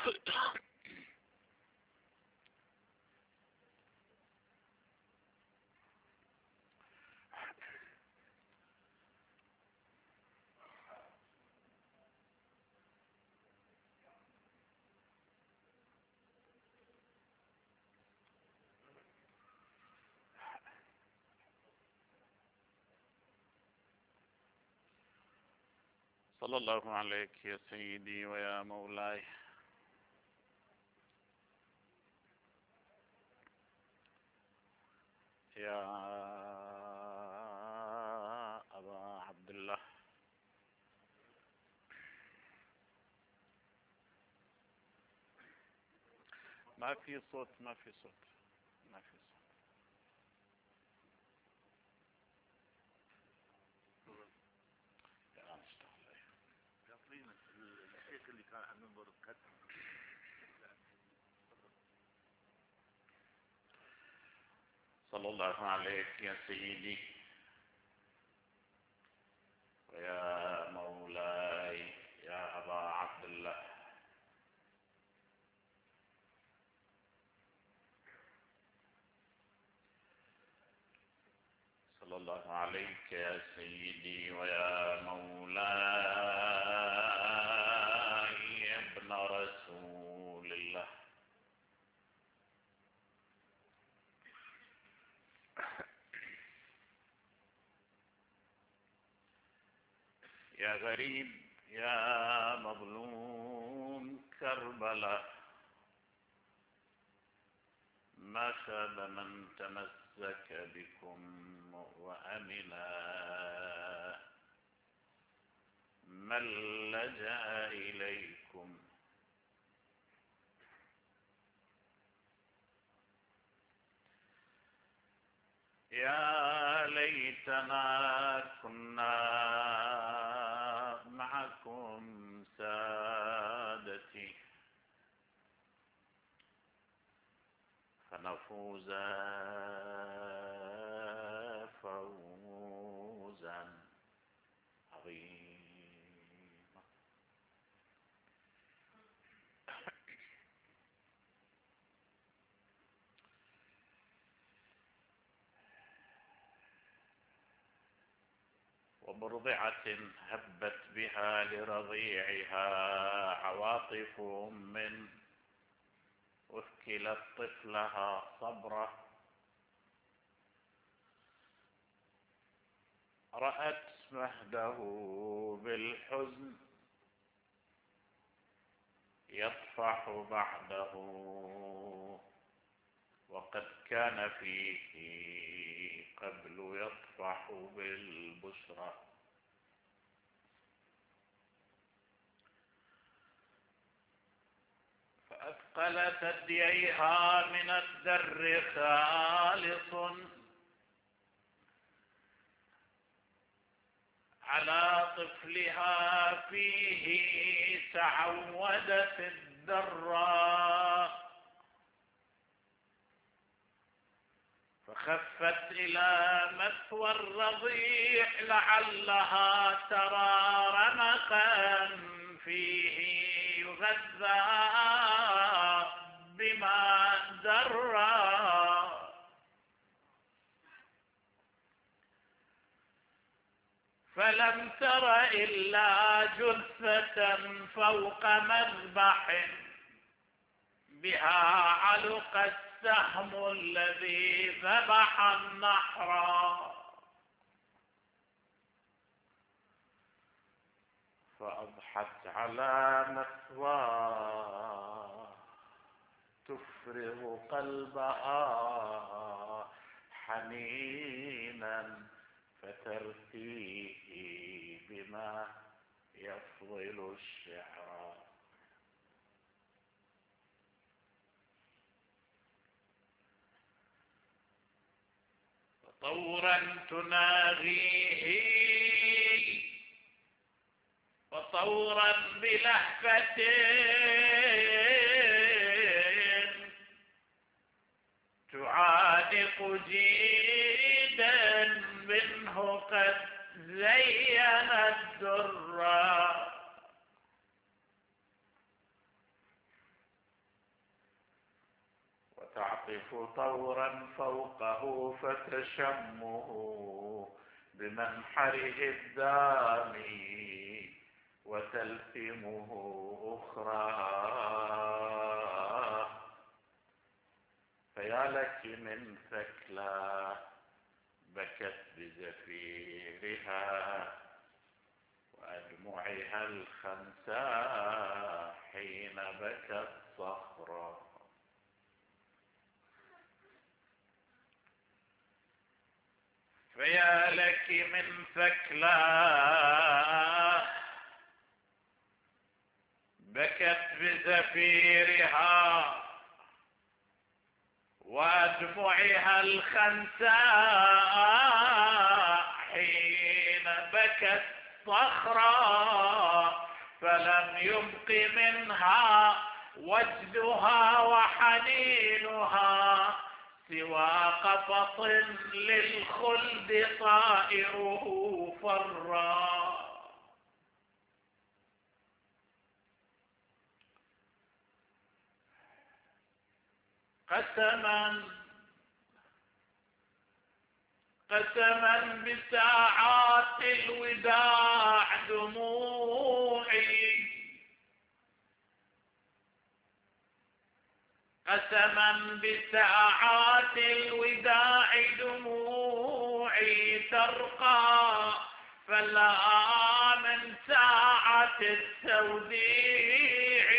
صلى الله عليك يا سيدي ويا مولاي. يا أبا عبد الله، ما في صوت، ما في صوت، ما في صوت. الآن اشتغل. يعطينا الشيخ اللي كان على المنبر القدم. صلى الله عليك يا سيدي ويا مولاي يا أبا عبد الله. صلى الله عليك يا سيدي ويا مولاي يا ابن رسول الله. يا غريب يا مظلوم كربلاء، ما خاب من تمسك بكم وأمنا، من لجأ إليكم. يا ليتنا كنا معكم سادتي فنفوز فوزا عظيما. ومرضعة هبت بها لرضيعها عواطف من وكلت طفلها صبرة، رأت مهده بالحزن يطفح بعده، وقد كان فيه قبل يطفح بالبشرى. فأثقل ثدييها من الدر خالص على طفلها فيه تعودت الدراء، فخفت إلى مثوى الرضيع لعلها ترى رمقا فيه يغذى بما درا، فلم تر إلا جثة فوق مذبح بها علق السهم الذي ذبح النحر، فأضحت على مثواه تفرغ قلبها حنينا فترثيه بما يفضل الشعر. وطورا تناغيه وطورا بلهفة تعانق جيدا منه قد زين الدرا، تعطف طورا فوقه فتشمه بمنحره الدامي وتلثمه أخرى. فيا لك من ثكلى بكت بزفيرها وأدمعها الخنساء حين بكت صخرا. فيا لك من ثكلى بكت بزفيرها وأدمعها الخنساء حين بكت صخرا. فلم يبق منها وجدها وحنينها سوى قفط للخلد طائره فرا. قسما بساعات الوداع دموعي، قسما بساعات الوداع دموعي ترقى، فلا من ساعة التوديع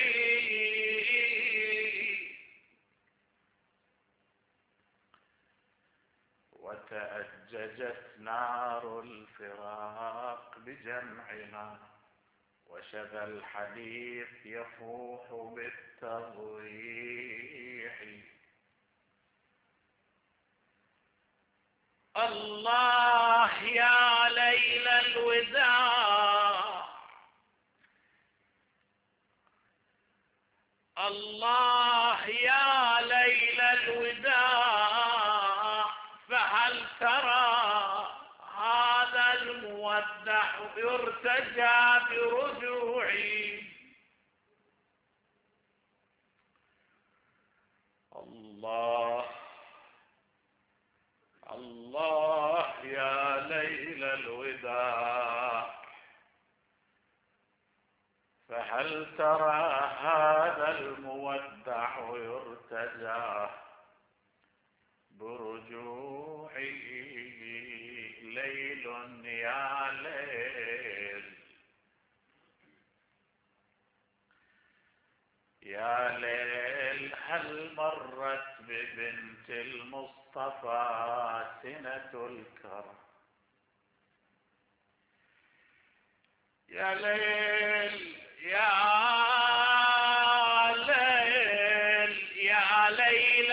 وتأججت نار الفراق بجمعنا وشذا الحديث يفوح بالتضويح. الله يا ليل الوداع، الله يا ليل الوداع، فهل ترى هذا المودع يرتجى برجوعي. الله الله يا ليل الوداع، فهل ترى هذا المودع يرتجى برجوعي. ليل يا ليل يا ليل، هل مرت ببنت المصطفى سنة الكرم. يا ليل يا ليل يا ليل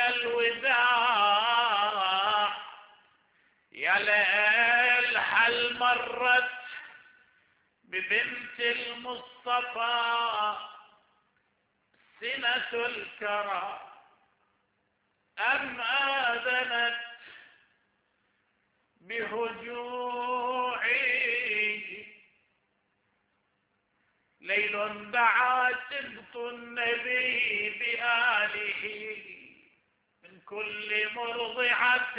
الوداع، يا ليل هل مرت ببنت المصطفى سنة الكرى أم آذنت بهجوعي. ليل دعا سبط النبي بآله من كل مرضعة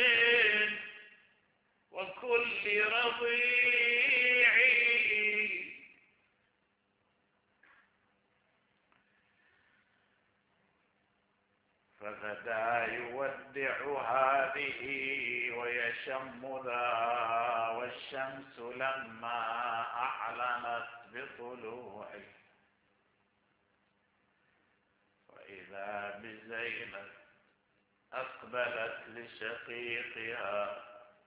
وكل رضيع، فغدا يودع هذه ويشم ذا، والشمس لما أعلنت بطلوعه وإذا بزينب أقبلت لشقيقها،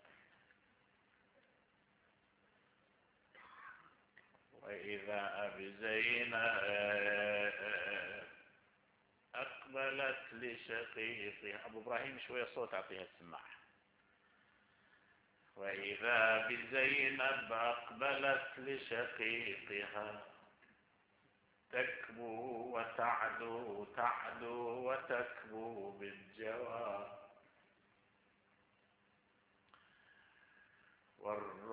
وإذا بزينب أقبلت لشقيقها. أبو إبراهيم شوية صوت أعطيها السماعة. وإذا بزينب أقبلت لشقيقها تكبو وتعدو، تعدو وتكبو بالجواب،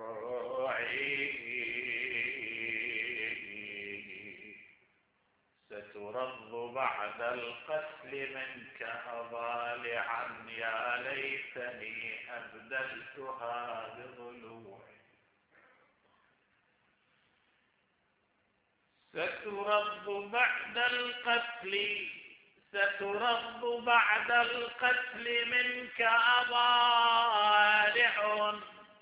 والروعي سترد بعد القتل منك أضالعا، يا ليتني أبدلتها بضلوعي. سترد بعد القتل، سترد بعد القتل منك أضالع،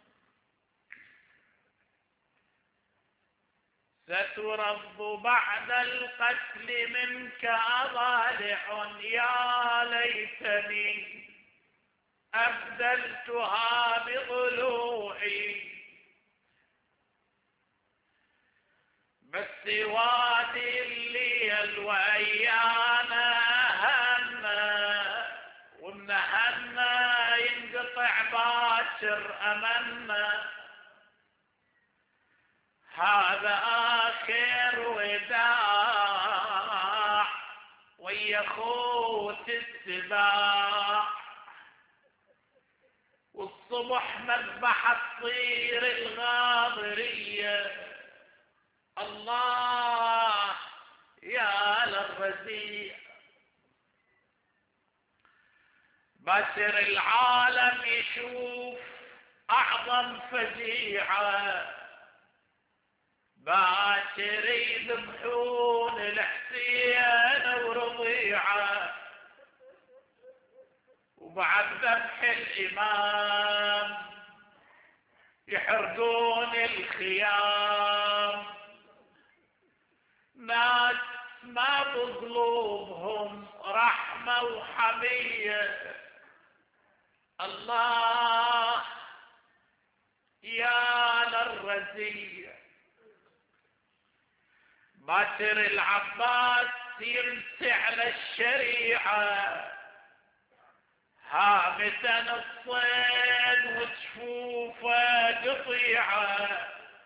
سترد بعد القتل منك أضالع، يا ليتني أبدلتها بضلوعي. بس وادي الليل وأيانا هنا، ومن هنا ينقطع باكر أمنا، هذا آخر وداع ويا خوت السباع، والصبح مذبح تصير الغاضرية. الله يا للرزيع، باكر العالم يشوف أعظم فزيعة، باكر يذبحون الحسين ورضيعه، وبعد ذبح الإمام يحرقون الخيام. ناس ما بقلوبهم رحمة وحمية. الله يا للرزيع، باكر العباس يمسي على الشريعة، هامة الصين وجفوفه قطيعة،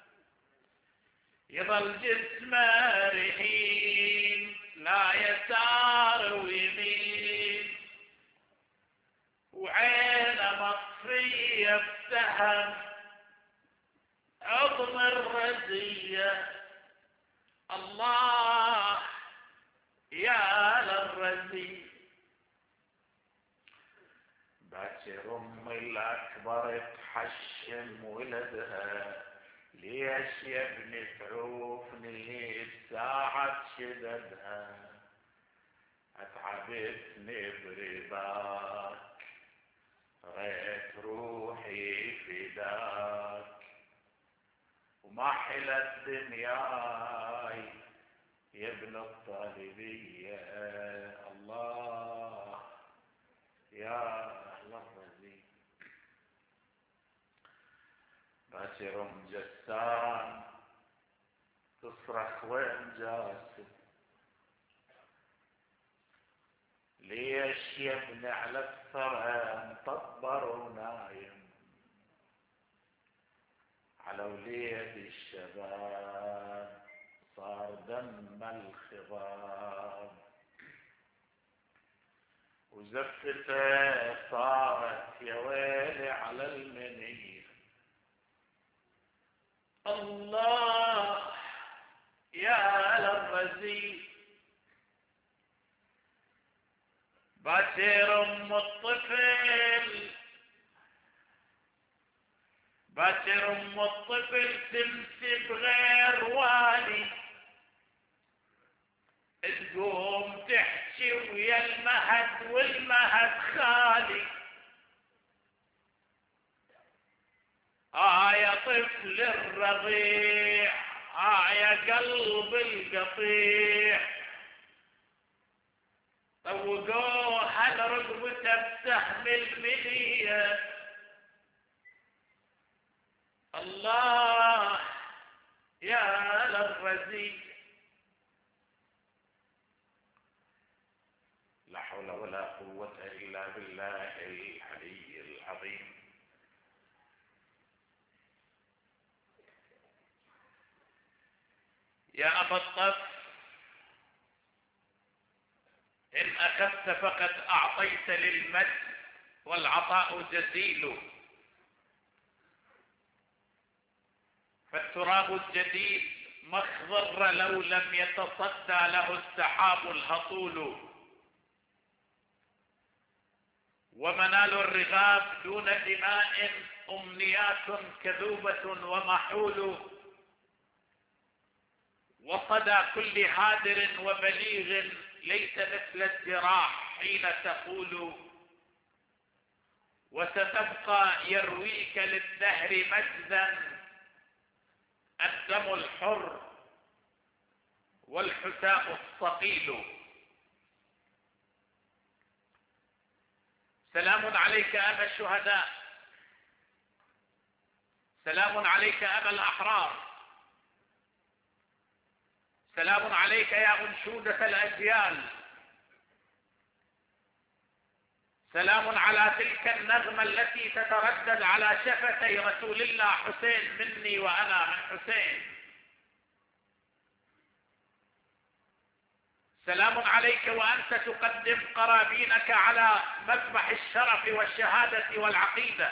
يظل جسمه رهين لا يسار ويمين، وعينه مطفية بسهم عظم الرزية. الله يا للرزية، باكر أم الأكبر تحشم ولدها، ليش يا ابني تعوفني الساعة شددها، أتعبتني برضاك غيت روحي فداك، وما حلت دنياي يا ابن الطالبية. الله يا للرزيع، باكر جسام تصرخ وين جاسم، ليش يا ابني على الثرى مطبر ونايم، على وليد الشباب صار دم الخضاب، وزفته صارت يا ويلي على المنير. الله يا للرزيع، باكر أم الطفل، باكر أم الطفل تمسي بغير والي، تقوم تحكي ويا المهد والمهد خالي، يا طفل الرضيع يا قلب القطيع، طوقوها لرقبته بسهم المنية. الله يا للرزيع، لا حول ولا قوة إلا بالله العلي العظيم. يا أبا الطف، إن أخذت فقد أعطيت للمد، والعطاء جزيل، فالتراب الجديد ما اخضر لو لم يتصدى له السحاب الهطول، ومنال الرغاب دون دماء أمنيات كذوبة ومحول، وصدى كل هادر وبليغ ليس مثل الجراح حين تقول، وستبقى يرويك للدهر مجدا الدم الحر والحساء الصقيل. سلام عليك أبا الشهداء، سلام عليك أبا الأحرار، سلام عليك يا أنشودة الأجيال، سلام على تلك النغمة التي تتردد على شفتي رسول الله حسين مني وأنا من حسين. سلام عليك وأنت تقدم قرابينك على مذبح الشرف والشهادة والعقيدة،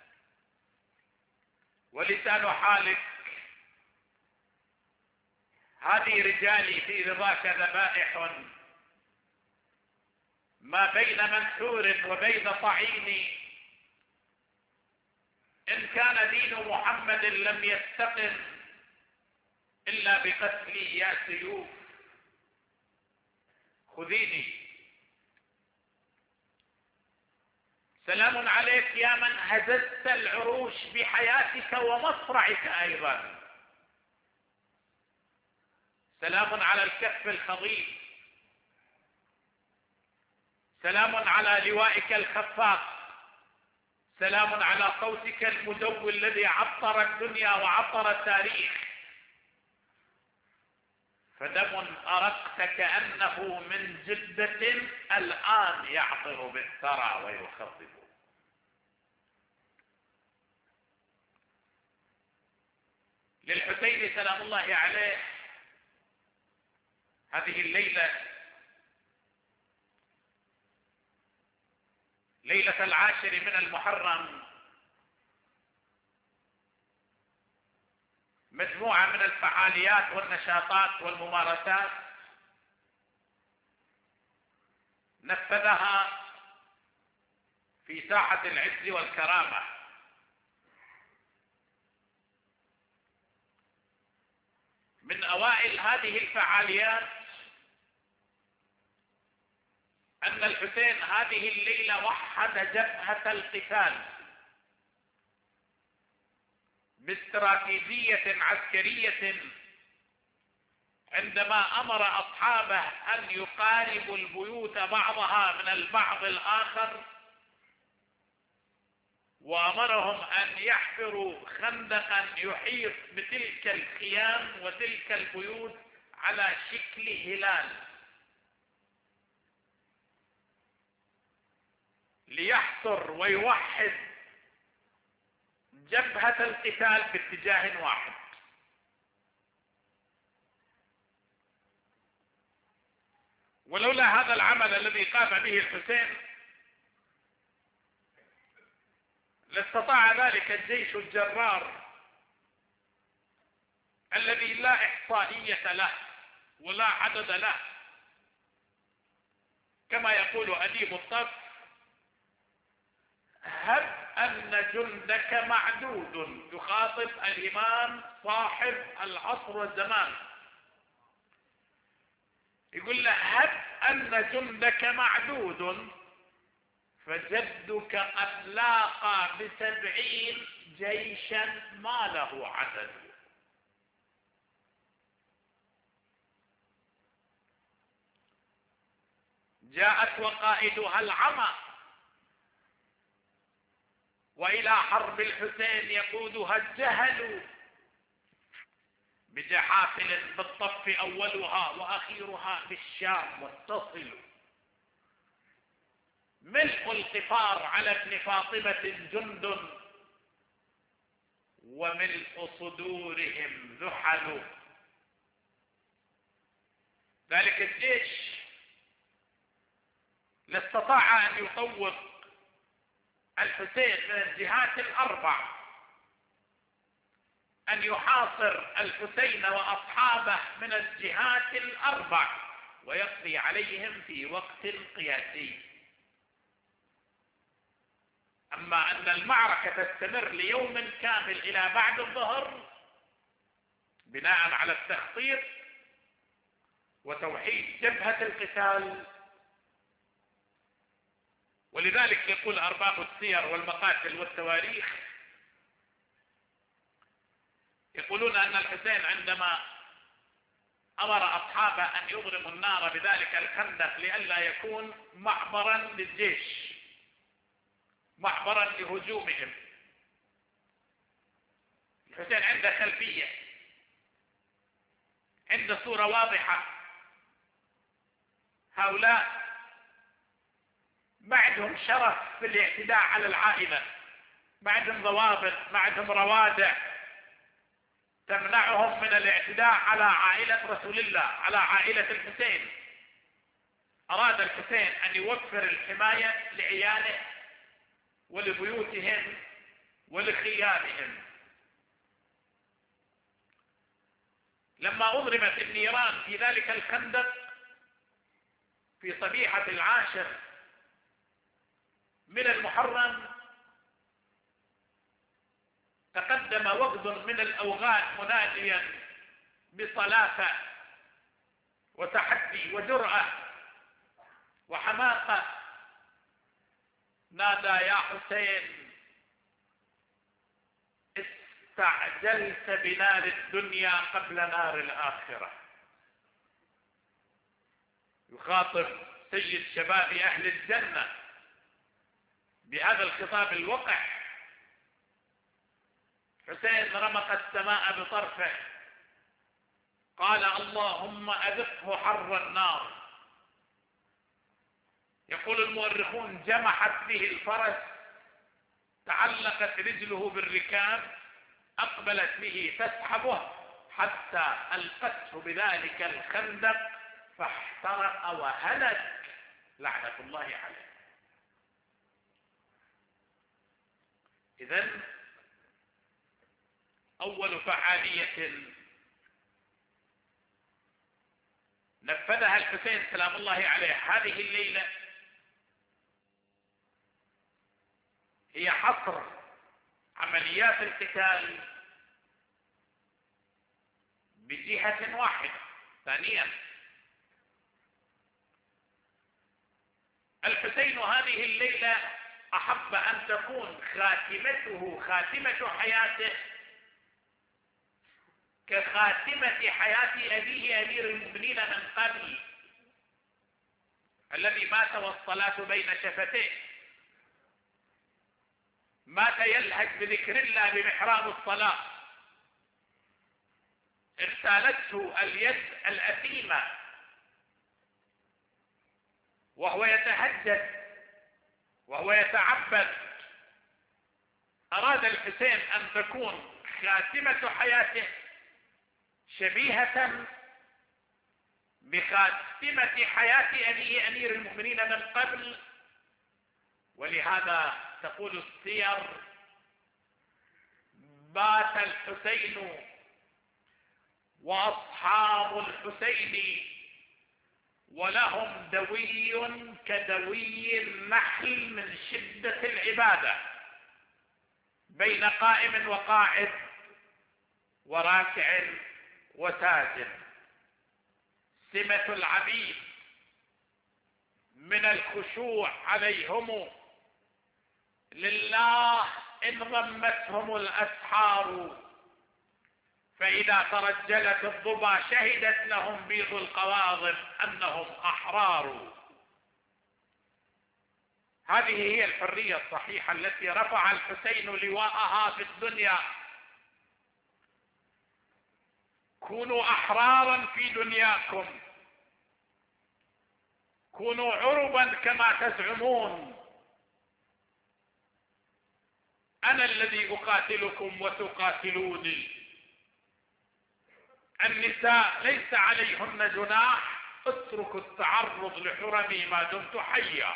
ولسان حالك: هذه رجالي في رضاك ذبائح، ما بين منحور وبين طعين، إن كان دين محمد لم يستقم إلا بقتلي يا سيوف خذيني. سلام عليك يا من هززت العروش بحياتك ومصرعك أيضا، سلام على الكف الخضيب، سلام على لوائك الخفاق، سلام على صوتك المدوي الذي عطر الدنيا وعطر التاريخ، فدم أرقت كأنه من جدة الآن يعطر بالثرى ويخضب. للحسين سلام الله عليه هذه الليلة، ليلة 10 من المحرم، مجموعة من الفعاليات والنشاطات والممارسات نفذها في ساحة العز والكرامة. من أوائل هذه الفعاليات أن الحسين هذه الليلة وحد جبهة القتال باستراتيجية عسكرية عندما أمر أصحابه أن يقاربوا البيوت بعضها من البعض الآخر، وأمرهم أن يحفروا خندقا يحيط بتلك الخيام وتلك البيوت على شكل هلال، ليحصر ويوحد جبهة القتال باتجاه واحد. ولولا هذا العمل الذي قام به الحسين لاستطاع ذلك الجيش الجرار الذي لا إحصائية له ولا عدد له، كما يقول أديب الطف: هب أن جندك معدود، يخاطب الإمام صاحب العصر والزمان، يقول له: هب أن جندك معدود فجدك قد لاقى ب70 جيشا ما له عدد. جاءت وقائدها العمى، وإلى حرب الحسين يقودها الجهل، بجحافل بالطف أولها وأخيرها بالشام متصل، ملء القفار على ابن فاطمة جند، وملء صدورهم ذحل. ذلك الجيش لاستطاع أن يطوق الحسين من الجهات الأربع، أن يحاصر الحسين وأصحابه من الجهات الأربع ويقضي عليهم في وقت قياسي. أما أن المعركة تستمر ليوم كامل إلى بعد الظهر بناء على التخطيط وتوحيد جبهة القتال، ولذلك يقول أرباب السير والمقاتل والتواريخ، يقولون أن الحسين عندما أمر أصحابه أن يضرموا النار بذلك الخندق لئلا يكون معبرا للجيش، معبرا لهجومهم، الحسين عنده خلفية، عنده صورة واضحة. هؤلاء ما عندهم شرف في الاعتداء على العائلة، ما عندهم ضوابط، ما عندهم روادع تمنعهم من الاعتداء على عائلة رسول الله، على عائلة الحسين. أراد الحسين أن يوفر الحماية لعياله ولبيوتهم ولخيامهم. لما أضرمت النيران في ذلك الخندق في صبيحة 10 من المحرم، تقدم وفد من الأوغاد مناديا بصلافة وتحدي وجرأة وحماقة، نادى: يا حسين، استعجلت بنار الدنيا قبل نار الآخرة. يخاطب سيد شباب أهل الجنة بهذا الخطاب الوقح. حسين رمق السماء بطرفه، قال: اللهم أذقه حر النار. يقول المؤرخون: جمحت به الفرس، تعلقت رجله بالركاب، أقبلت به تسحبه حتى ألقته بذلك الخندق فاحترق وهلك، لعنة الله عليه. إذن أول فعالية نفذها الحسين سلام الله عليه هذه الليلة هي حصر عمليات القتال بجهة واحدة. ثانيا، الحسين هذه الليلة أحب أن تكون خاتمة حياته كخاتمة حياة أبيه أمير المؤمنين من قبل، الذي مات والصلاة بين شفتيه، مات يلهج بذكر الله بمحراب الصلاة، اغتالته اليد الأثيمة وهو يتهجد وهو يتعبد. أراد الحسين أن تكون خاتمة حياته شبيهة بخاتمة حياة أبيه أمير المؤمنين من قبل، ولهذا تقول السير: بات الحسين وأصحاب الحسين ولهم دوي كدوي النحل من شدة العبادة، بين قائم وقاعد وراكع وساجد. سمة العبيد من الخشوع عليهم لله إن ضمتهم الأسحار، فإذا ترجلت الضبا شهدت لهم بيض القواضب أنهم أحرار. هذه هي الحرية الصحيحة التي رفع الحسين لواءها في الدنيا. كونوا أحرارا في دنياكم، كونوا عربا كما تزعمون، أنا الذي أقاتلكم وتقاتلوني. النساء ليس عليهن جناح، اتركوا التعرض لحرمي ما دمت حيا.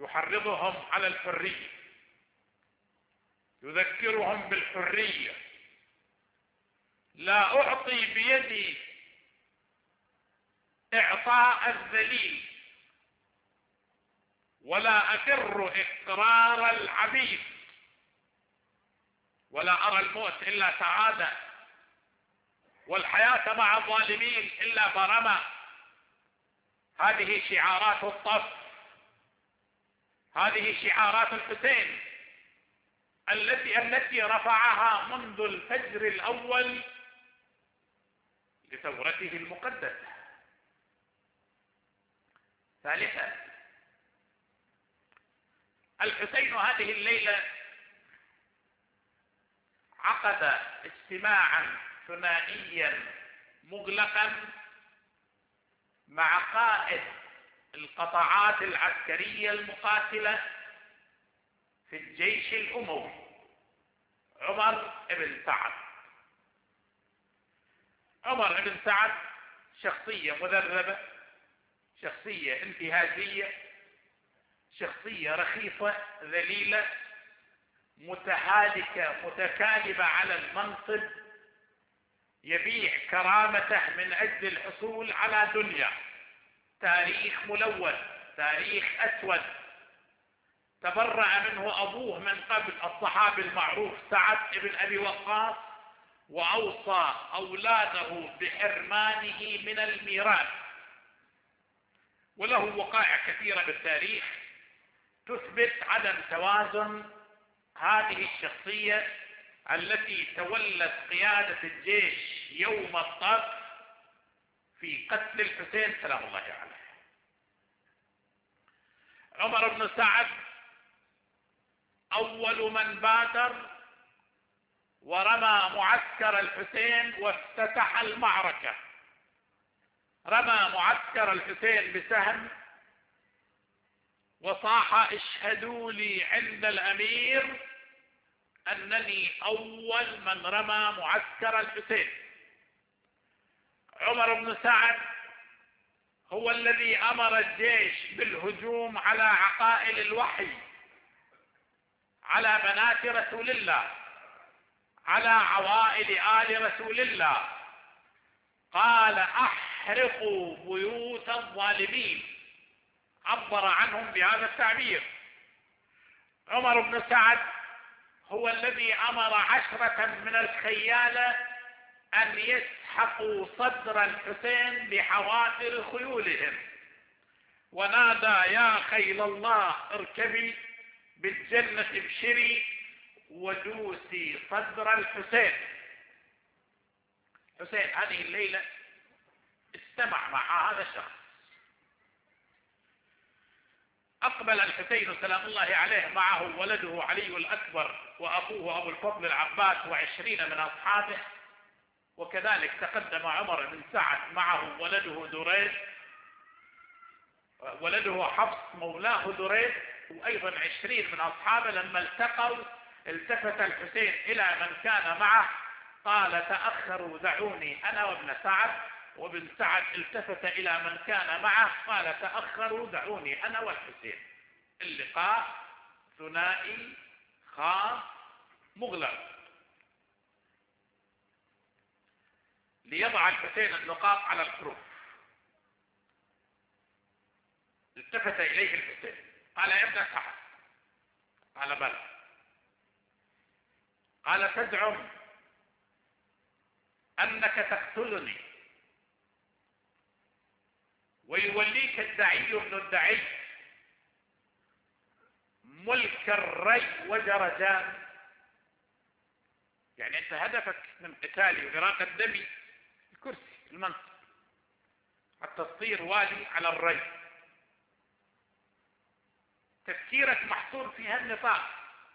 يحرضهم على الحرية، يذكرهم بالحرية، لا أعطي بيدي إعطاء الذليل، ولا أفر إقرار العبيد، ولا أرى الموت إلا سعادة، والحياة مع الظالمين إلا برمى. هذه شعارات الطف، هذه شعارات الحسين التي رفعها منذ الفجر الأول لثورته المقدسة. ثالثا، الحسين هذه الليلة عقد اجتماعا ثنائيا مغلقا مع قائد القطاعات العسكرية المقاتلة في الجيش الأموي عمر بن سعد. عمر بن سعد شخصية مذربة، شخصية انتهازية، شخصية رخيصة ذليلة متهالكة متكالبة على المنصب، يبيع كرامته من أجل الحصول على دنيا. تاريخ ملون، تاريخ أسود، تبرأ منه أبوه من قبل الصحابي المعروف سعد بن أبي وقاص، وأوصى أولاده بحرمانه من الميراث. وله وقائع كثيرة بالتاريخ تثبت عدم توازن هذه الشخصية التي تولت قيادة الجيش يوم الطف في قتل الحسين سلام الله عليه. عمر بن سعد أول من بادر ورمى معسكر الحسين وافتتح المعركة. رمى معسكر الحسين بسهم وصاح: اشهدوا لي عند الأمير أنني أول من رمى معسكر الحسين. عمر بن سعد هو الذي أمر الجيش بالهجوم على عقائل الوحي، على بنات رسول الله، على عوائل آل رسول الله. قال: احرقوا بيوت الظالمين، عبر عنهم بهذا التعبير. عمر بن سعد هو الذي أمر 10 من الخيالة أن يسحقوا صدر الحسين بحوافر خيولهم، ونادى: يا خيل الله اركبي بالجنة ابشري ودوسي صدر الحسين. حسين هذه الليلة استمع مع هذا الشخص. أقبل الحسين سلام الله عليه معه ولده علي الأكبر وأخوه أبو الفضل العباس و20 من أصحابه، وكذلك تقدم عمر بن سعد معه ولده دريد، ولده حفص مولاه دريد، وأيضا 20 من أصحابه. لما التقوا التفت الحسين إلى من كان معه قال: تأخروا دعوني أنا وابن سعد. وابن سعد التفت إلى من كان معه قال: تأخروا دعوني أنا والحسين. اللقاء ثنائي خاص مغلق ليضع الحسين النقاط على الحروف. التفت إليه الحسين قال: يا ابن سعد. قال: بلى. قال: تزعم أنك تقتلني ويوليك الدعي ابن الدعي ملك الري وجرجان؟ يعني أنت هدفك من قتالي وإراقة دمي الكرسي، المنصب، حتى تصير والي على الري. تفكيرك محصور في هالنطاق.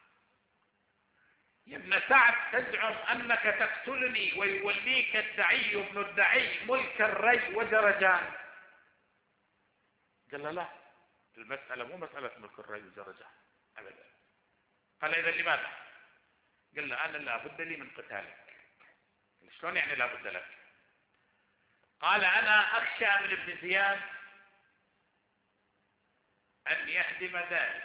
يا ابن سعد، تزعم أنك تقتلني ويوليك الدعي ابن الدعي ملك الري وجرجان. قال له: لا، المسألة مو مسألة ملك الري وجرجان أبدا. قال: إذا لماذا؟ قال له: أنا لا بد لي من قتالك. شلون يعني لا بد لك؟ قال: أنا أخشى من ابن زياد أن يهدم ذلك.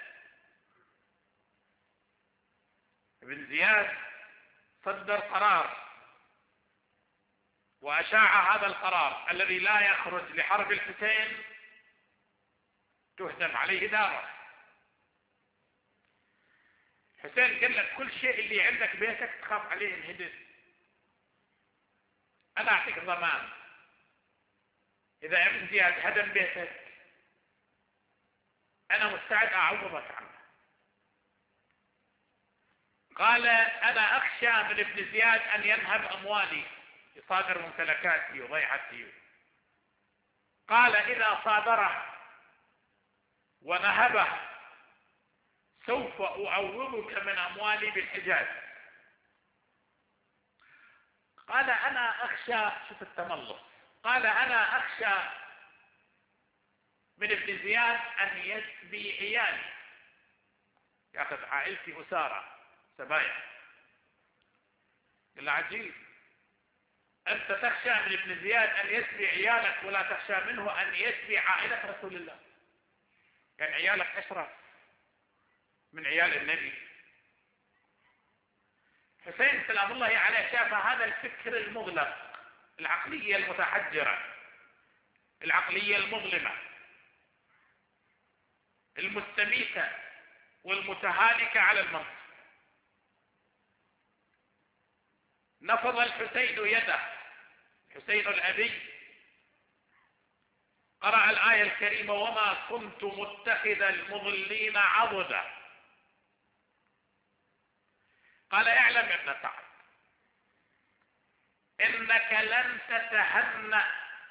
ابن زياد صدر قرار وأشاع هذا القرار الذي لا يخرج لحرب الحسين تهدم عليه داره. حسين قال لك كل شيء اللي عندك بيتك تخاف عليه ينهدم، أنا أعطيك ضمان إذا ابن زياد هدم بيتك أنا مستعد أعوضك عنه. قال أنا أخشى من ابن زياد أن ينهب أموالي، يصادر ممتلكاتي وضيعتي. قال إذا صادره ونهبه سوف أعوضك من أموالي بالحجاز. قال أنا أخشى، شوف التملص، قال أنا أخشى من ابن زياد أن يسبي عيالي، يأخذ عائلتي أسارة سبايا. قال عجيب، أنت تخشى من ابن زياد أن يسبي عيالك ولا تخشى منه أن يسبي عائلة رسول الله. كان عيالك أشرف من عيال النبي. حسين سلام الله عليه شاف هذا الفكر المغلق، العقلية المتحجرة، العقلية المظلمة المستميتة والمتهالكة على المنطق. نفض الحسين يده، حسين الأبي قرأ الآية الكريمة وما كنت متخذ المضلين عضدا. قال اعلم يا ابن سعد إنك لن تتهنأ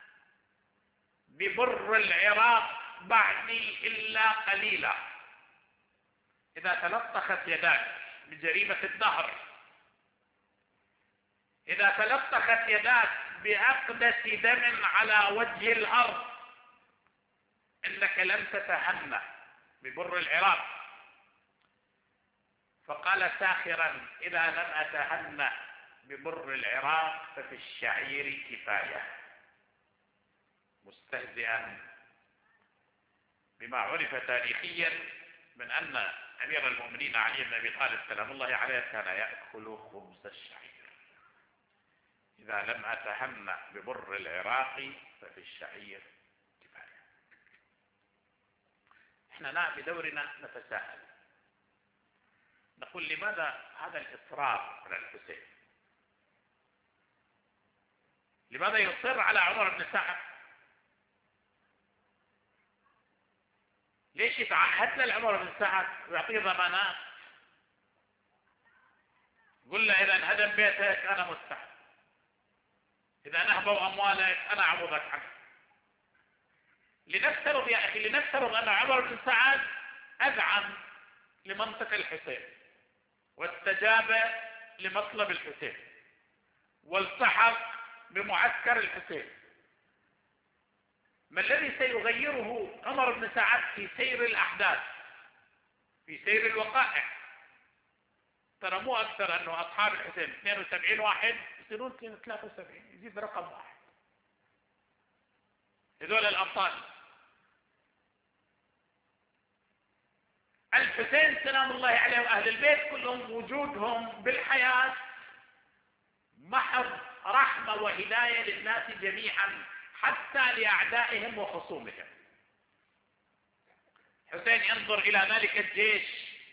ببر العراق بعدي إلا قليلا. إذا تلطخت يداك بجريمة الدهر، إذا تلطخت يداك بأقدس دم على وجه الأرض، إنك لن تتهنأ ببر العراق. فقال ساخرا إذا لم أتهنأ ببر العراق ففي الشعير كفاية، مستهزئا بما عرف تاريخيا من أن أمير المؤمنين علي بن أبي طالب سلام الله عليه كان يأكل خبز الشعير. إذا لم أتهنأ ببر العراق ففي الشعير كفاية. احنا بدورنا نتساءل، نقول لماذا هذا الإصرار على الحسين؟ لماذا يصر على عمر بن سعد؟ ليش يتعهد له عمر بن سعد ويعطيه ضمانات؟ قل له إذا انهدم بيتك أنا مستعد، إذا نهبوا أموالك أنا أعوضك عنه. لنفترض يا أخي، لنفترض أن عمر بن سعد أذعن لمنطق الحسين واستجاب لمطلب الحسين والتحق بمعسكر الحسين. ما الذي سيغيره عمر بن سعد في سير الأحداث، في سير الوقائع؟ ترى مو أكثر أنه أصحاب الحسين 72 واحد يصيرون 73، يزيد رقم واحد. هذول الأبطال. الحسين سلام الله عليه وأهل البيت كلهم وجودهم بالحياة محض رحمة وهداية للناس جميعا حتى لأعدائهم وخصومهم. حسين ينظر إلى ذلك الجيش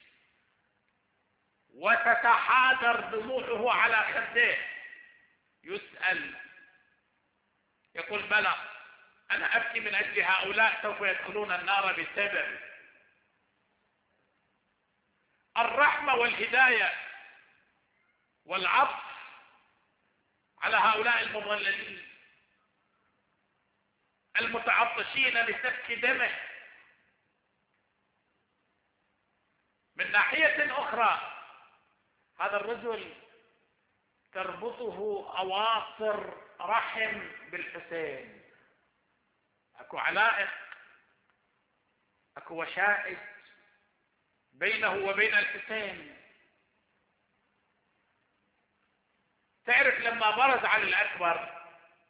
وتتحادر دموعه على خديه، يسأل يقول بلى أنا أبكي من أجل هؤلاء سوف يدخلون النار بسبب. الرحمة والهداية والعطف على هؤلاء المضللين المتعطشين لسفك دمه. من ناحية أخرى هذا الرجل تربطه أواصر رحم بالحسين، أكو علائق، أكو وشائج بينه وبين الحسين. تعرف لما برز علي الأكبر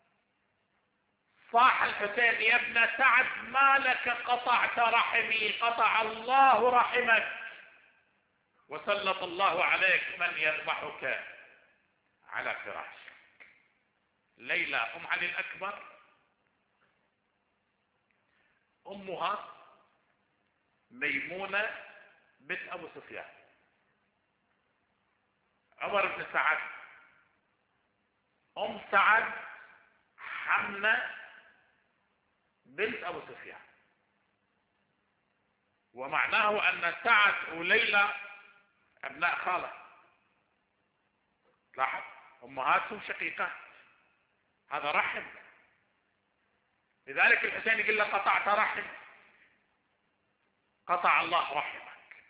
صاح الحسين يا ابن سعد ما لك قطعت رحمي، قطع الله رحمك وسلط الله عليك من يذبحك على فراشك. ليلى أم علي الأكبر، أمها ميمونة بنت أبو سفيان، عمر بن سعد، أم سعد حمنة بنت أبو سفيان. ومعناه أن سعد وليلى أبناء خالة. لاحظ، أمهاتهم شقيقات، هذا رحم. لذلك الحسين يقول له قطعت رحم، قطع الله رحمك.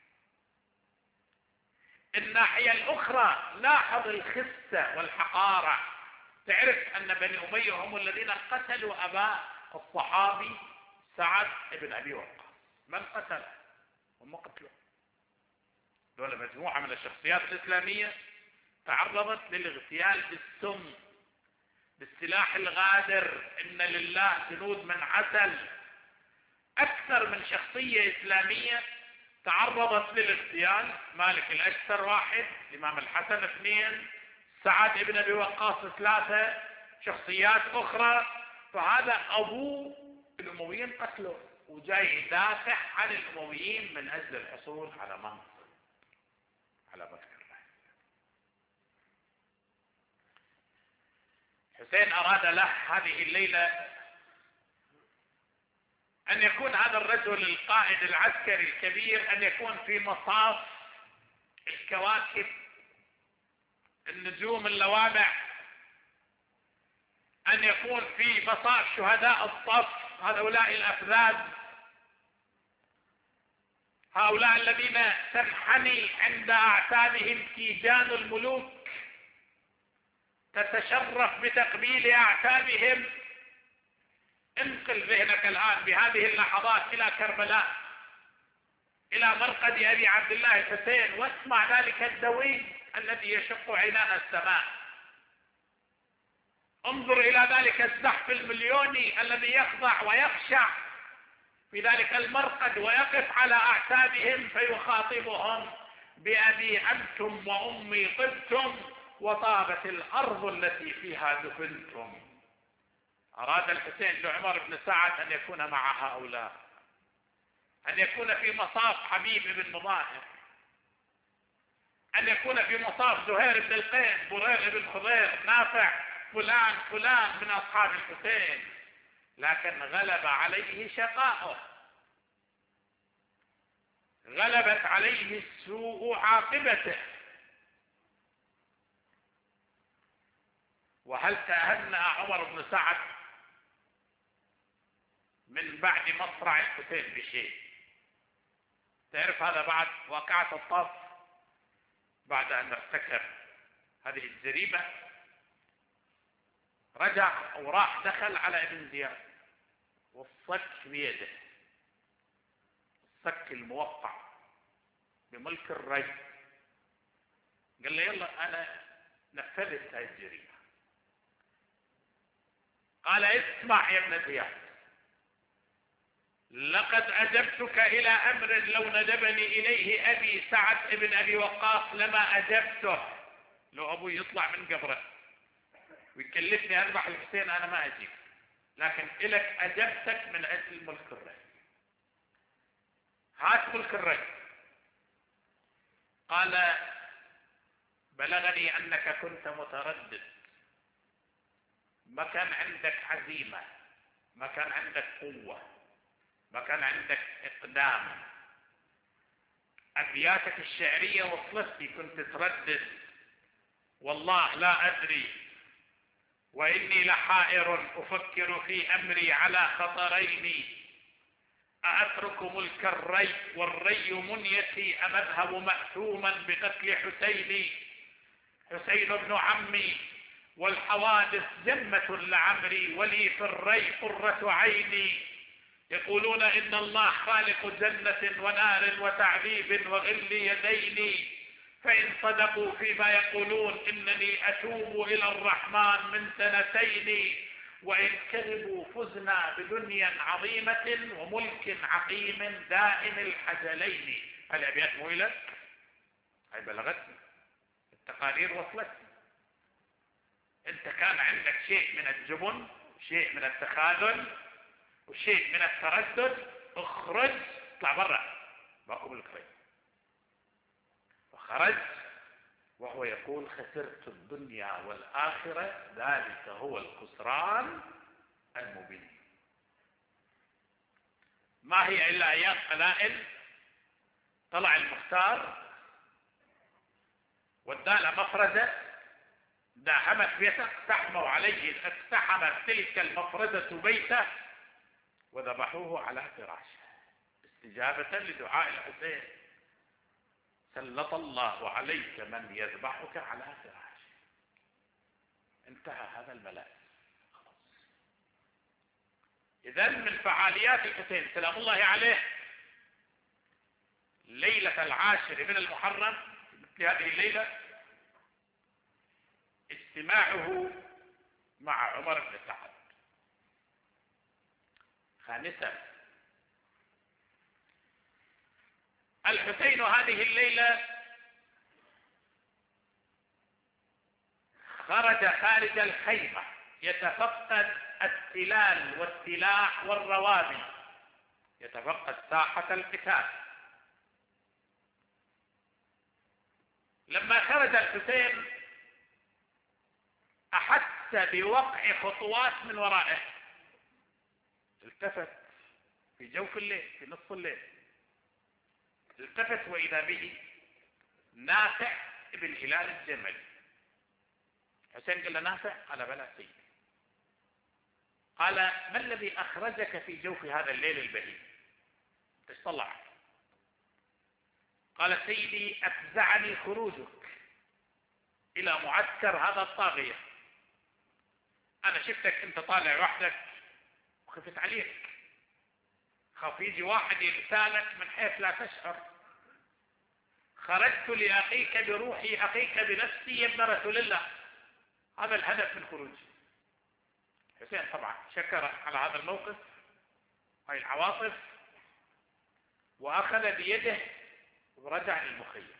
الناحية الأخرى لاحظ الخسة والحقارة. تعرف أن بني أمية هم الذين قتلوا أبا الصحابي سعد بن أبي وقاص. من قتله؟ هم قتلوا. دول مجموعة من الشخصيات الإسلامية تعرضت للاغتيال بالسم، بالسلاح الغادر. إن لله جنود من عسل. أكثر من شخصية إسلامية تعرضت للاغتيال. مالك الأشتر واحد، الإمام الحسن اثنين، سعد بن أبي وقاص ثلاثة، شخصيات أخرى. فهذا أبو الأمويين قتله، وجاي يدافع عن الأمويين من أجل الحصول على منصب، على ملك الرأي. حسين أراد له هذه الليلة أن يكون هذا الرجل القائد العسكري الكبير، أن يكون في مصاف الكواكب، النجوم اللوامع، أن يكون في مصاف شهداء الصف، هؤلاء الأفذاذ، هؤلاء الذين تنحني عند أعتابهم تيجان الملوك، تتشرف بتقبيل أعتابهم. انقل ذهنك الآن بهذه اللحظات إلى كربلاء، إلى مرقد أبي عبد الله الحسين، واسمع ذلك الدوي الذي يشق عنان السماء. انظر إلى ذلك الزحف المليوني الذي يخضع ويخشع في ذلك المرقد ويقف على أعتابهم فيخاطبهم بأبي أنتم وأمي طبتم وطابت الأرض التي فيها دفنتم. أراد الحسين لعمر بن سعد أن يكون مع هؤلاء، أن يكون في مصاف حبيب بن مظاهر، أن يكون في مصاف زهير بن القيس، برير بن خضير، نافع، فلان فلان من أصحاب الحسين. لكن غلب عليه شقاؤه، غلبت عليه سوء عاقبته. وهل تهنأ عمر بن سعد من بعد مصرع الحسين بشيء؟ تعرف هذا بعد واقعة الطف، بعد أن ارتكب هذه الجريمة، رجع وراح دخل على ابن زياد والصك بيده، الصك الموقع بملك الري. قال له يلا أنا نفذت هذه الجريمة. قال اسمع يا ابن زياد، لقد أجبتك إلى أمر لو ندبني إليه أبي سعد بن أبي وقاص لما أجبته. لو أبوي يطلع من قبره ويكلفني أذبح الحسين أنا ما أجيب، لكن إلك أجبتك من أجل ملك الري. هات ملك الري. قال بلغني أنك كنت متردد، ما كان عندك عزيمة، ما كان عندك قوة، ما كان عندك إقدام. أبياتك الشعرية وصلتني كنت تردد، والله لا أدري وإني لحائر أفكر في أمري على خطرين، أترك ملك الري والري منيتي أم أذهب مأثوما بقتل حسيني؟ حسين ابن عمي والحوادث جمة لعمري ولي في الري قرة عيني. يقولون إن الله خالق جنة ونار وتعذيب وغل يدين، فإن صدقوا فيما يقولون إنني أتوب إلى الرحمن من سنتين، وإن كذبوا فزنا بدنيا عظيمة وملك عقيم دائم الحجلين. الأبيات مويلة، هاي بلغتني، التقارير وصلتني. انت كان عندك شيء من الجبن، شيء من التخاذل، وشيء من التردد، اخرج، اطلع برا، باقوم الكريم. فخرج وهو يقول خسرت الدنيا والآخرة، ذلك هو الخسران المبين. ما هي إلا أيام قلائل، طلع المختار وداله مفرزة، داهمت بيته، اقتحموا عليه، اقتحمت تلك المفرزة بيته وذبحوه على فراشه استجابة لدعاء الحسين. سلط الله عليك من يذبحك على فراشه. انتهى هذا الملف. إذن من فعاليات الحسين سلام الله عليه ليلة 10 من المحرم، مثل هذه الليلة، اجتماعه مع عمر بن سعد. خامسا، الحسين هذه الليلة خرج خارج الخيمة يتفقد السلال والسلاح والروابي، يتفقد ساحة القتال. لما خرج الحسين أحس بوقع خطوات من ورائه، التفت في جوف الليل، في نصف الليل، التفت وإذا به نافع ابن هلال الجملي. حسين قال له نافع؟ قال بلى سيدي. قال ما الذي أخرجك في جوف هذا الليل البهيم؟ ايش طلعك؟ قال سيدي أفزعني خروجك إلى معسكر هذا الطاغية. أنا شفتك أنت طالع وحدك وخفت عليك، خاف يجي واحد يقتالك من حيث لا تشعر. خرجت لأخيك بروحي، أخيك بنفسي يا ابن رسول الله. هذا الهدف من خروجي. حسين طبعا شكر على هذا الموقف، هاي العواطف، وأخذ بيده ورجع للمخيم.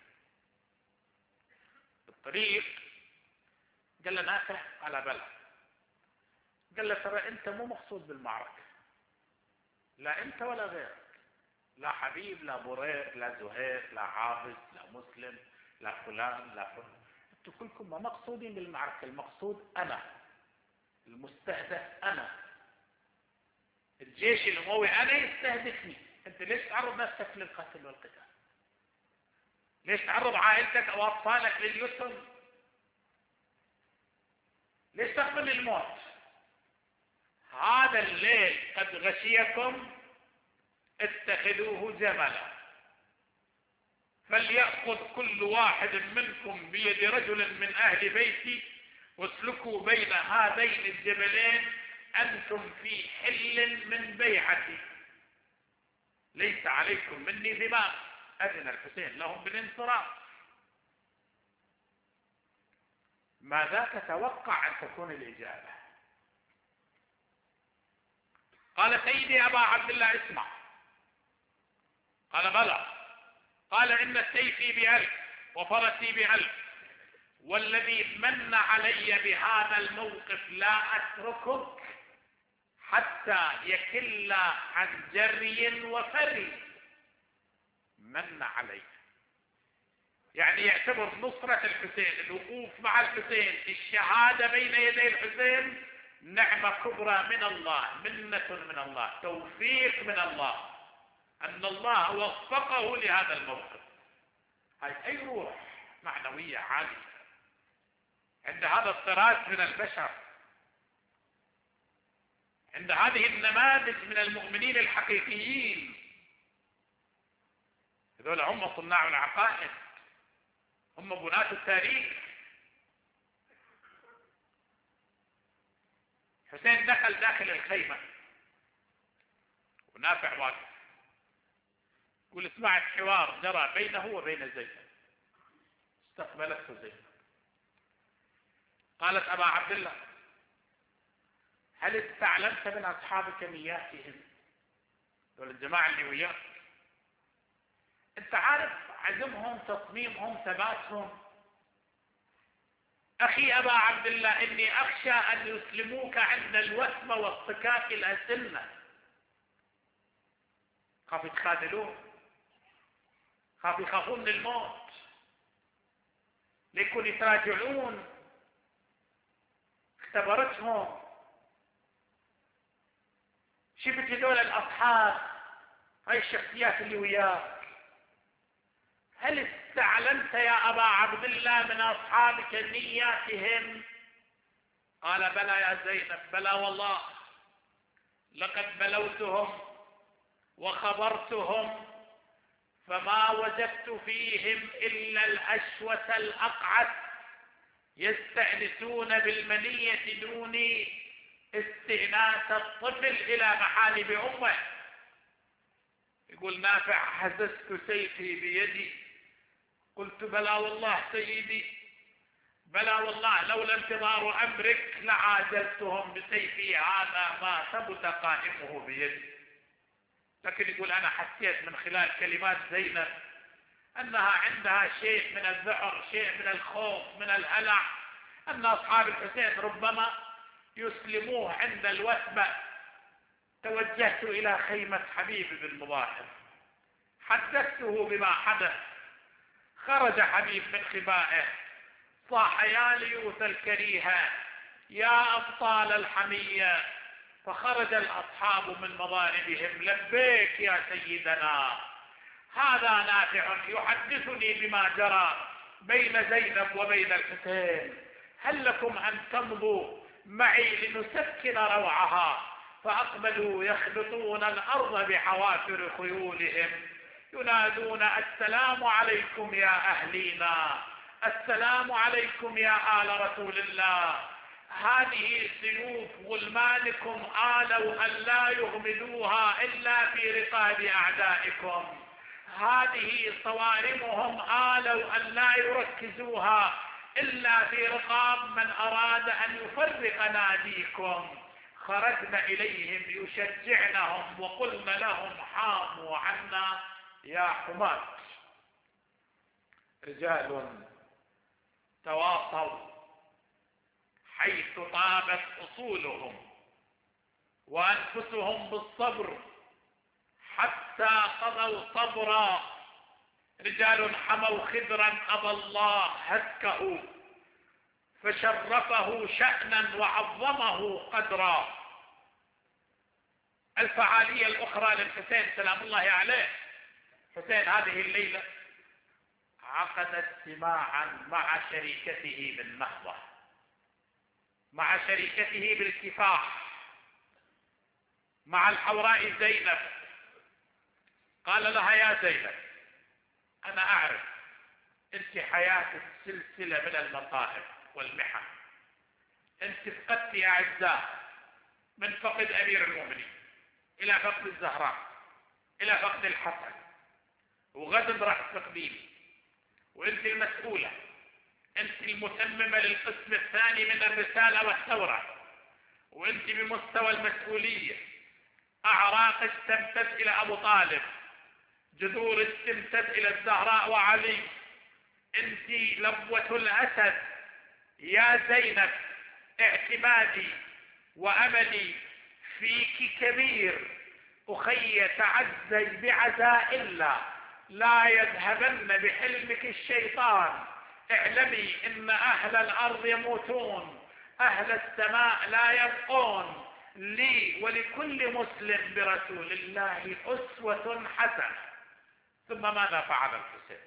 الطريق قال له نافع؟ قال بلى. قال له ترى أنت مو مقصود بالمعركة، لا أنت ولا غيرك، لا حبيب، لا برير، لا زهير، لا عابس، لا مسلم، لا فلان، لا فلان. أنتم كلكم ما مقصودين بالمعركة، المقصود أنا، المستهدف أنا، الجيش الأموي أنا يستهدفني. أنت ليش تعرض نفسك للقتل والقتال؟ ليش تعرض عائلتك أو أطفالك لليتم؟ ليش تقبل الموت؟ هذا الليل قد غشيكم، اتخذوه جملا، فليأخذ كل واحد منكم بيد رجل من أهل بيتي واسلكوا بين هذين الجبلين، أنتم في حل من بيعتي، ليس عليكم مني ذمام. أذن الحسين لهم بالانصراف. ماذا تتوقع أن تكون الإجابة؟ قال سيدي أبا عبد الله اسمع. قال بلى. قال إن سيفي ب1000 وفرسي ب1000، والذي من علي بهذا الموقف لا أتركك حتى يكل عن جري وفري. من علي يعني يعتبر نصرة الحسين، الوقوف مع الحسين، الشهادة بين يدي الحسين نعمة كبرى من الله، منة من الله، توفيق من الله، أن الله وفقه لهذا الموقف. هاي أي روح معنوية عالية عند هذا الطراز من البشر، عند هذه النماذج من المؤمنين الحقيقيين. هذول هم صناع العقائد، هم بناة التاريخ. حسين دخل داخل الخيمة ونافع واقف، يقول سمعت حوار جرى بينه وبين زينب. استقبلته زينب، قالت أبا عبد الله هل استعلمت من أصحابك نياتهم؟ دول الجماعة اللي وياك، أنت عارف عزمهم، تصميمهم، ثباتهم. أخي أبا عبد الله إني أخشى أن يسلموك عند الوثمة واصطكاك الأسنة. خاف يتخاذلون، خاف يخافون من الموت، ليكون يتراجعون. اختبرتهم. شفت هذول الأصحاب، هاي الشخصيات اللي وياك، هل استعلمت يا أبا عبد الله من أصحابك نياتهم؟ قال بلى يا زينب، بلى والله، لقد بلوتهم وخبرتهم، فما وجدت فيهم إلا الأشوة الأقعد يستأنسون بالمنية دوني استئناس الطفل إلى محالب أمه. يقول نافع حززت سيفي بيدي، قلت بلى والله سيدي، بلى والله لولا انتظار أمرك لعاجلتهم بسيفي هذا ما ثبت قائمه بيدي. لكن يقول أنا حسيت من خلال كلمات زينب أنها عندها شيء من الذعر، شيء من الخوف، من الهلع، أن أصحاب الحسين ربما يسلموه عند الوثبة. توجهت إلى خيمة حبيب بن مظاهر، حدثته بما حدث. خرج حبيب من خبائه، صاح يا ليوث الكريهة يا أبطال الحمية، فخرج الأصحاب من مضاربهم لبيك يا سيدنا. هذا نافع يحدثني بما جرى بين زينب وبين الحسين، هل لكم أن تمضوا معي لنسكن روعها؟ فأقبلوا يخبطون الأرض بحوافر خيولهم ينادون السلام عليكم يا أهلينا، السلام عليكم يا آل رسول الله، هذه سيوف غلمانكم آلوا أن لا يغمدوها إلا في رقاب أعدائكم، هذه صوارمهم آلوا أن لا يركزوها إلا في رقاب من أراد أن يفرق ناديكم. خرجنا إليهم يشجعنهم وقلنا لهم حاموا عنا يا حماة. رجال تواصوا حيث طابت أصولهم وأنفسهم بالصبر حتى قضوا صبرا، رجال حموا خضرا أبى الله هتكه فشرفه شأنا وعظمه قدرا. الفعالية الأخرى للحسين سلام الله عليه، حسين هذه الليلة عقد اجتماعا مع شريكته بالنهضة، مع شريكته بالكفاح، مع الحوراء زينب. قال لها يا زينب أنا أعرف أنت حياتك سلسلة من المصائب والمحن، أنت فقدت أعزاء، من فقد أمير المؤمنين إلى فقد الزهراء إلى فقد الحسن، وغدا راح تفقديني، وأنت المسؤولة، أنت المتممة للقسم الثاني من الرسالة والثورة، وأنت بمستوى المسؤولية. أعراقك تمتد إلى أبو طالب، جذورك تمتد إلى الزهراء وعلي، أنت لبوة الأسد يا زينب. اعتمادي وأملي فيك كبير، أخي تعزي بعزاء الله، لا يذهبن بحلمك الشيطان. اعلمي إن أهل الأرض يموتون، أهل السماء لا يبقون. لي ولكل مسلم برسول الله أسوة حسنة. ثم ماذا فعل الحسين؟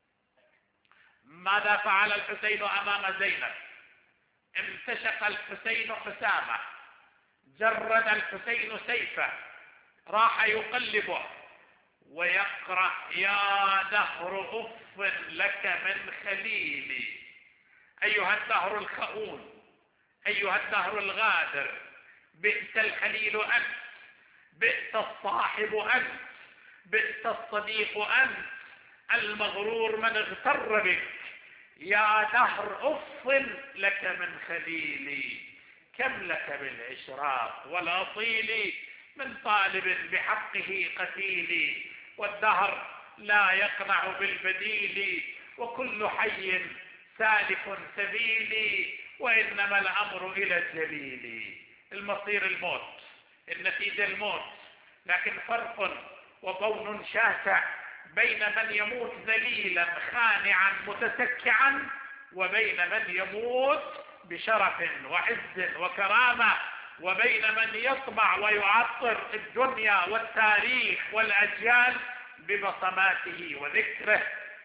ماذا فعل الحسين أمام زينب؟ امتشق الحسين حسامه، جرد الحسين سيفه، راح يقلبه ويقرأ يا دهر أف لك من خليلي، أيها الدهر الخؤون، أيها الدهر الغادر، بئس الخليل أنت، بئس الصاحب أنت، بئس الصديق أنت، المغرور من اغتر بك، يا دهر أف لك من خليلي، كم لك بالإشراق والأصيل، من طالب بحقه قتيل، والدهر لا يقنع بالبديل، وكل حي سالك سبيلي وإنما الأمر إلى الجليل. المصير الموت، النتيجة الموت، لكن فرق وبون شاسع بين من يموت ذليلا خانعا متسكعا وبين من يموت بشرف وعز وكرامة، وبين من يطمع ويعطر الدنيا والتاريخ والأجيال ببصماته وذكره.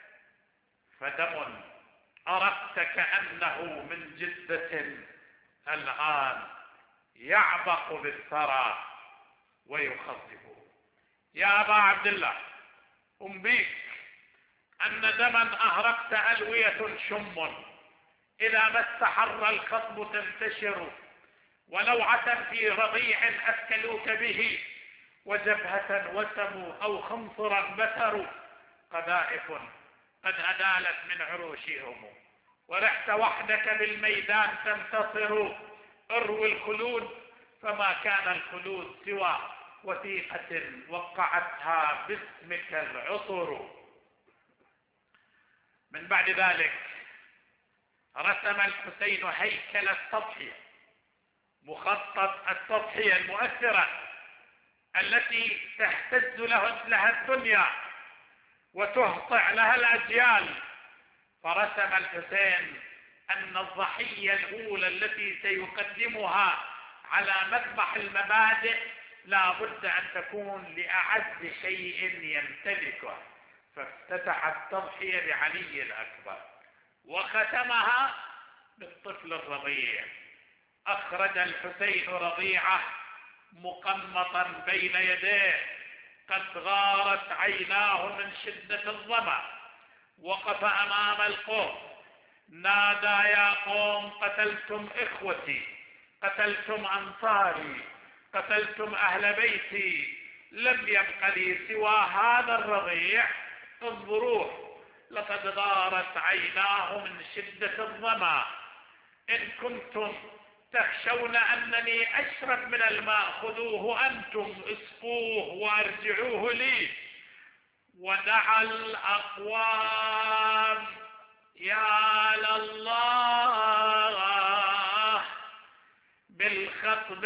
فدم أردت كأنه من جدة الآن يعبق بالثرى ويخضب. يا أبا عبد الله، أنبيك أن دما أهرقت ألوية شم إذا ما استحر الخصب تنتشر، ولوعة في رضيع أكلوك به، وجبهة وسموا أو خنصرا بتروا. قذائف قد أدالت من عروشهم، ورحت وحدك بالميدان تنتصر. اروي الخلود فما كان الخلود سوى وثيقة وقعتها باسمك العطر. من بعد ذلك رسم الحسين هيكل التضحية، مخطط التضحية المؤثرة التي تهتز لها الدنيا وتهطع لها الأجيال. فرسم الحسين أن الضحية الأولى التي سيقدمها على مذبح المبادئ لا بد أن تكون لأعز شيء يمتلكه، فافتتح التضحية بعلي الأكبر وختمها بالطفل الرضيع. أخرج الحسين رضيعه مقمطا بين يديه قد غارت عيناه من شدة الظمأ، وقف أمام القوم نادى: يا قوم، قتلتم إخوتي، قتلتم أنصاري، قتلتم أهل بيتي، لم يبق لي سوى هذا الرضيع، انظروه لقد غارت عيناه من شدة الظمأ. إن كنتم تخشون أنني أشرب من الماء خذوه أنتم، اسقوه وارجعوه لي. ودعا الأقوام: يا لله بالخطب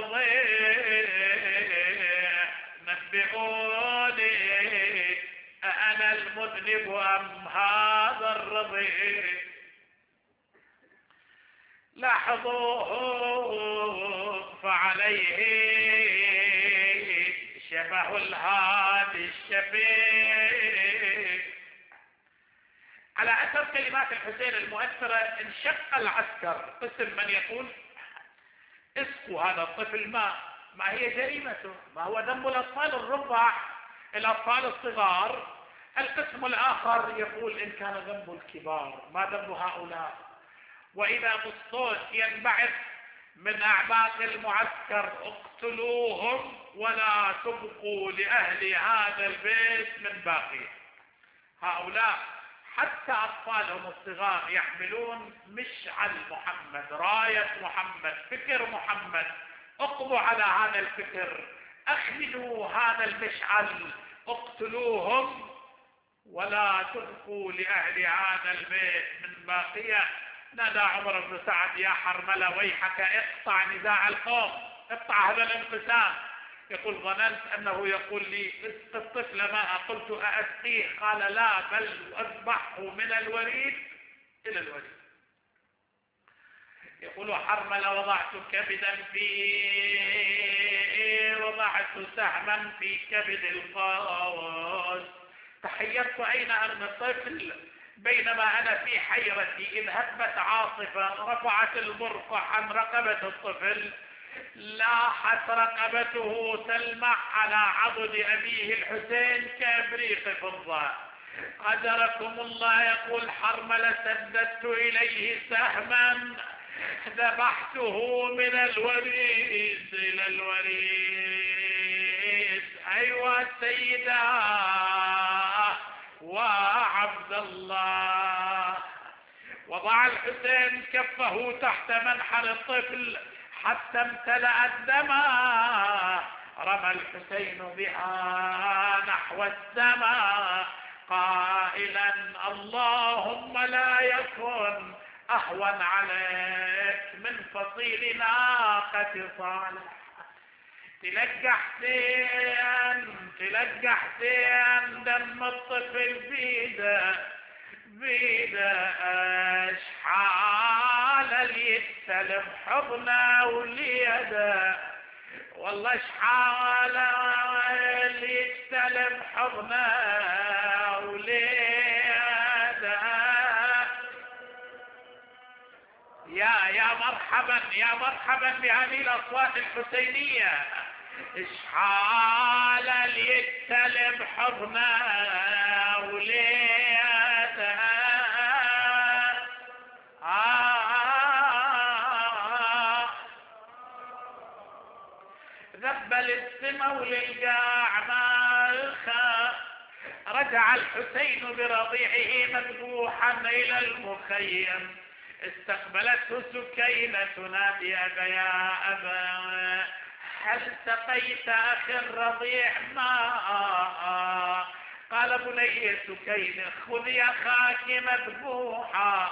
الفظيع، نبئوني أأنا المذنب أم هذا الرضيع. لاحظوه فعليه شبه الهادي الشفيق. على أثر كلمات الحسين المؤثرة انشق العسكر، قسم من يقول: اسقوا هذا الطفل ماء، ما هي جريمته؟ ما هو ذنب الأطفال الرضع، الأطفال الصغار. القسم الآخر يقول: إن كان ذنب الكبار ما ذنب هؤلاء؟ وإذا بالصوت ينبعث من أعماق المعسكر: اقتلوهم ولا تبقوا لأهل هذا البيت من باقي. هؤلاء حتى أطفالهم الصغار يحملون مشعل محمد، راية محمد، فكر محمد. اقضوا على هذا الفكر، اخمدوا هذا المشعل، اقتلوهم ولا تبقوا لأهل هذا البيت من باقية. نادى عمر بن سعد: يا حرملة ويحك، اقطع نزاع القوم، اقطع هذا الانقسام. يقول: ظننت أنه يقول لي اسق الطفل ماء، قلت أأسقيه، قال: لا، بل أذبحه من الوريد إلى الوريد. يقول حرملة: وضعت سهما في كبد القوس، تحيرت أين أرمي الطفل، بينما أنا في حيرتي إذ هبت عاصفة رفعت البرقع عن رقبة الطفل، لاحت رقبته تلمح على عضد أبيه الحسين كإبريق فضة. قدركم الله. يقول حرملة: سددت إليه سهما ذبحته من الوريد إلى الوريد. أيها السيدة وعبد الله. وضع الحسين كفه تحت منحر الطفل حتى امتلأت دما، رمى الحسين بها نحو السماء قائلا اللهم لا يكن أهون عليك من فصيل ناقة صالح. تلقى حسين دم الطفل بيده اشحال اللي يستلم حضنه وليده، والله اشحال اللي يستلم حضنه وليده. يا مرحبا بهذه الأصوات الحسينية. اشحال اللي يستلم حضنه وليده. ذبل السما وللقاع مالخا. رجع الحسين برضيعه مذبوحا إلى المخيم. استقبلته سكينة تنادي أبا يا أبا هل سقيت أخي الرضيع ماء؟ قال بني سكينة خذي أخاك مذبوحا.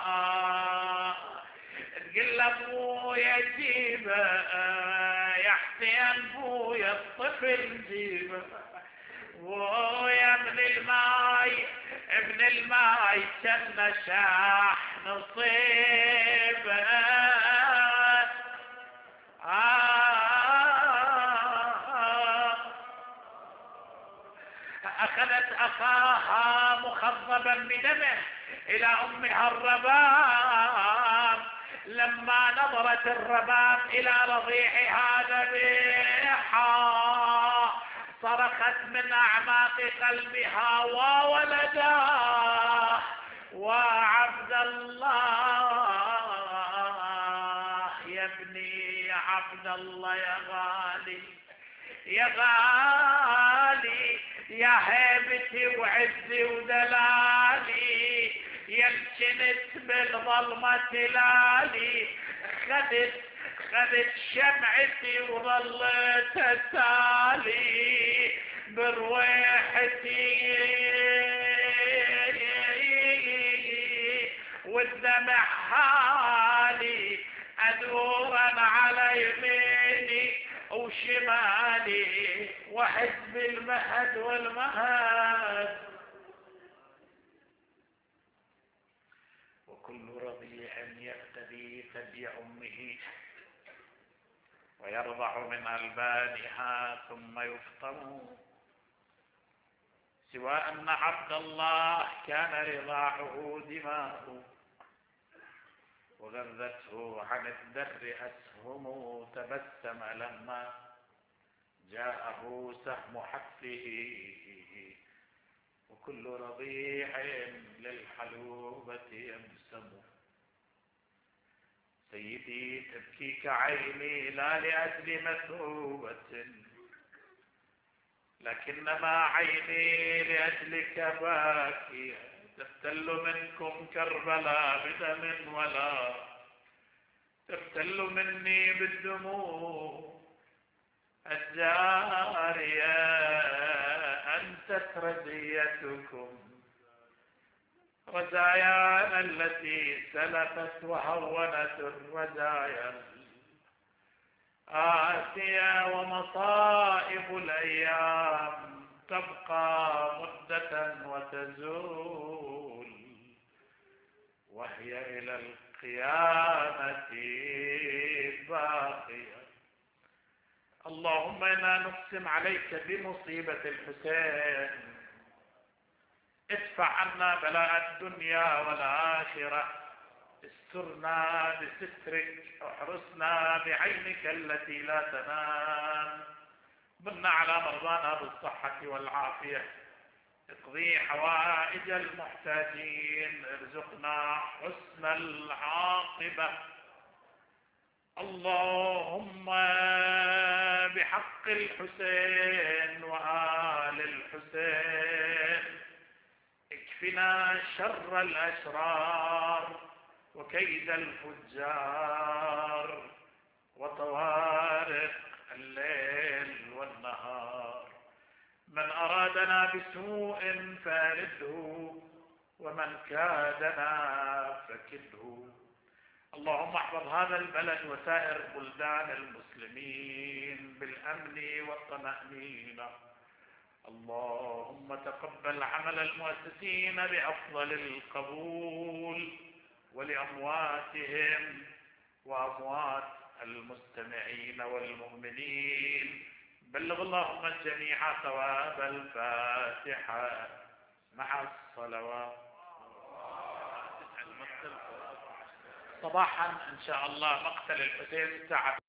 قل ابويا جيبه يا حسين بويا الطفل جيبه. ويا ابن الماي كان شاح نصيبه. أخذت أخاها مخضبا بدمه إلى أمها الرباب. لما نظرت الرباب إلى رضيعها ذبيحا صرخت من أعماق قلبها وولداه وعبد الله يا ابني يا عبد الله يا غالي يا غالي يا هيبتي وعزي ودلالي يا الجنت بالظلمة تلالي. خذت شمعتي وظلت اسالي برويحتي والدمع حالي ادورا على يميني وشمالي وحزب المهد والمهد. وكل رضيع يقتدي ثدي امه ويرضع من ألبانها ثم يفطر، سوى أن عبد الله كان رضاعه دماء وغذته عن الدر أسهم. تبسم لما جاءه سهم حفله وكل رضيع للحلوبة يبسم. سيدي تبكيك عيني لا لأجل مثوبة لكنما عيني لأجلك باكية. تبتل منكم كربلاء بدم ولا تبتل مني بالدموع الجارية. أنت رزيتكم رزايانا التي سلفت وهونت الرزايا آسيا. ومصائب الأيام تبقى مدة وتزول وهي إلى القيامة باقية. اللهم إنا نقسم عليك بمصيبة الحسين. ادفع عنا بلاء الدنيا والآخرة. استرنا بسترك واحرسنا بعينك التي لا تنام. من على مرضانا بالصحة والعافية. اقضي حوائج المحتاجين. ارزقنا حسن العاقبة. اللهم بحق الحسين وآل الحسين اكفنا شر الأشرار وكيد الفجار وطوارق الليل والنهار. من أرادنا بسوء فارده، ومن كادنا فكده. اللهم احفظ هذا البلد وسائر بلدان المسلمين بالأمن والطمأنينة. اللهم تقبل عمل المؤسسين بأفضل القبول، ولأمواتهم وأموات المستمعين والمؤمنين. بلغ اللهم الجميع ثواب الفاتحة مع الصلوات. صباحا إن شاء الله مقتل الحسين الساعة